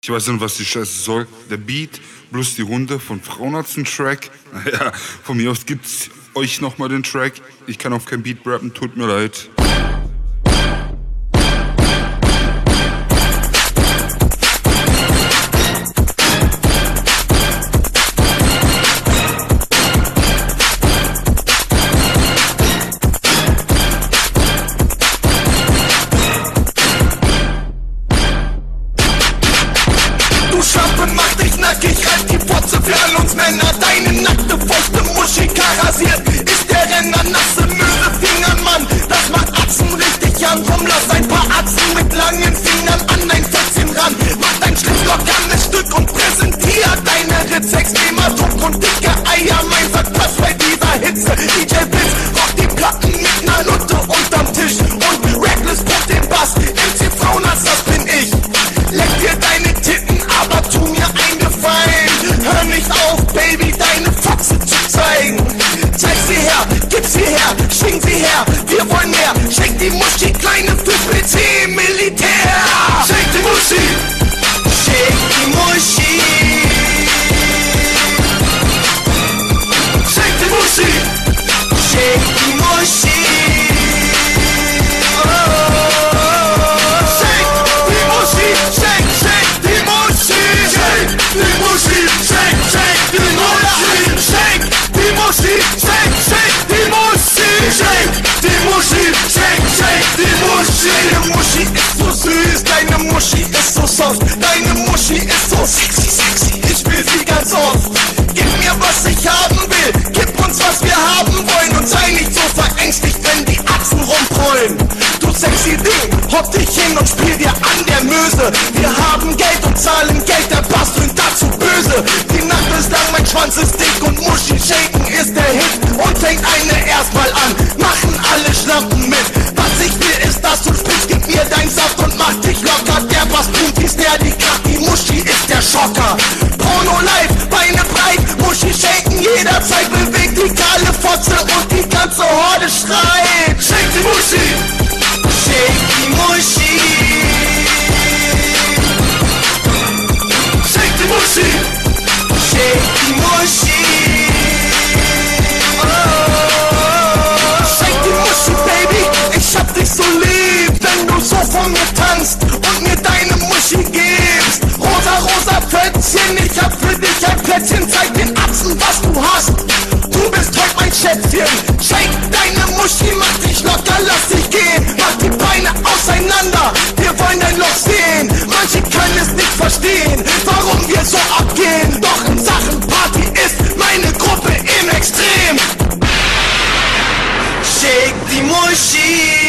Ich weiß nicht, was die Scheiße soll. Der Beat, plus die Runde von Frauenarzt ein Track. Naja, von mir aus gibt's euch nochmal den Track. Ich kann auf kein Beat rappen, tut mir leid. Schlampe, mach dich nackig, halt die Fotze für all uns Männer. Deine nackte Fäuste, Muschika rasiert, ist der Renner, nasse Mösefingern, Mann. Das macht Atzen richtig an, komm, lass ein paar Atzen mit langen Fingern an dein Fötzchen ran. Mach dein schlittlockernes Stück und präsentier deine Ritz. Extremer Druck und dicke Eier, mein Sack passt bei dieser Hitze. DJ Blitz, rock die Platten mit ner Nutte unterm Tisch und Reckless pumpt den Bass. MC Frauenarzt, das bin ich. Leck dir deine Titten, aber tu mir einen Gefallen. Hör nicht auf, Baby, deine Fotze zu zeigen. Zeig sie her, gib sie her, schwing sie her, wir wollen mehr. Shake die Muschi, kleine fürs PC, Militär. Shake die Muschi, shake die Muschi. Shake die Muschi, shake die Muschi. Deine Muschi ist so süß, deine Muschi ist so soft, deine Muschi ist so sexy, sexy, ich will sie ganz oft. Gib mir, was ich haben will, gib uns, was wir haben wollen und sei nicht so verängstigt, wenn die Atzen rumprollen. Du sexy Ding, hock dich hin und spiel dir an der Möse. Wir haben Geld und zahlen Geld, der Bass tönt dazu böse. Die Nacht ist lang, mein Schwanz ist dick und Muschi shaken ist der Hit. Und fängt eine erstmal an, machen alle Schlampen mit. Was ich will ist, dass du sprichst, gib mir dein Saft und mach dich locker. Der Bass boomt, ist der, die Kraft, die Muschi ist der Schocker. Porno live, Beine breit, Muschi shaken jederzeit. Bewegt die kahle Fotze und die ganze Horde schreit. Shake die Muschi, shake die Muschi. Shake die Muschi, shake die Muschi. Shake die Muschi, Baby, ich hab dich so lieb, wenn du so vor mir tanzt und mir deine Muschi gibst. Rosa, rosa Plätzchen, ich hab für dich ein Plätzchen, zeig den Atzen, was du hast. Du bist heute mein Schätzchen, shake deine Muschi, mach dich locker, lass dich gehen. Mach die Beine auseinander, wir wollen dein Loch sehen. Manche können es nicht verstehen, warum wir so abgehen. Doch in Sachen Party ist meine Gruppe im Extrem. Shake die Muschi.